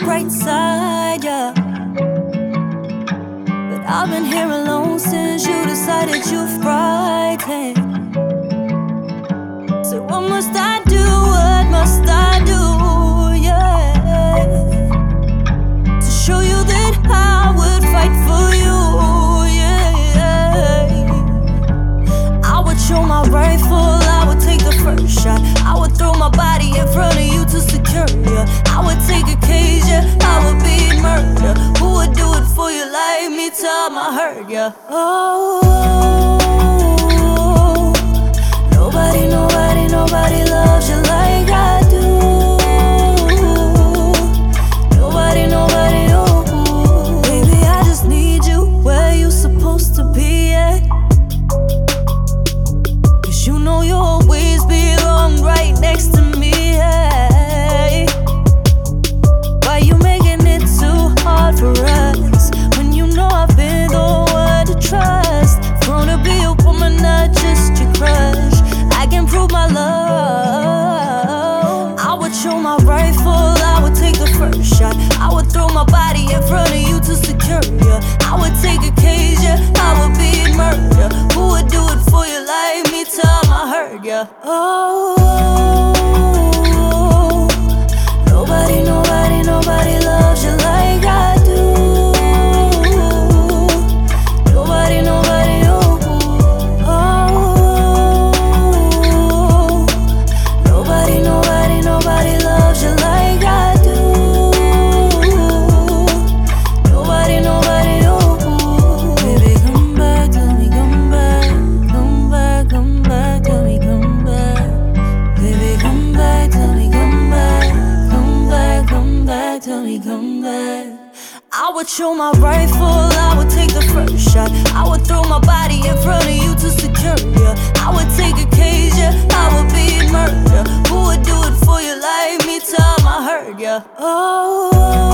right side, yeah. But I've been here alone since you decided you're frightened. So what must I do? What must I do? Yeah, to show you that I would fight for you. Yeah, I would show my rifle. I would take the first shot. I would throw my body in front of you to secure you. I would take a cage, yeah. I would be murder. Who would do it for you like me? Tell my hurt, yeah. Oh, nobody loves you like I do. Nobody, oh. Baby, I just need you where you supposed to be at. Cause you know you'll always belong right next to me, hey. Why you making it too hard for us when you know I've been the one to trust? Grown to be a woman, not just your crush. I can prove my love. I would show my rifle. I would take the first shot. I would throw my body in front of you to secure you. I would take a cage, yeah. I would be murder. Who would do it for you like me? Tell my hurt, yeah. Oh, nobody loves you like I do. Nobody, oh. Nobody loves you like I do. Nobody, oh. Baby, come back, tell me come back. Come back, tell me come back. Baby, come back, tell me come back. Come back, tell me come back. I would show my rifle. I would take the first shot. I would throw my body in front of you to secure you. I would take a cage, yeah. I would be murder. Who would do it for you like me? Tell my hurt, yeah. Oh.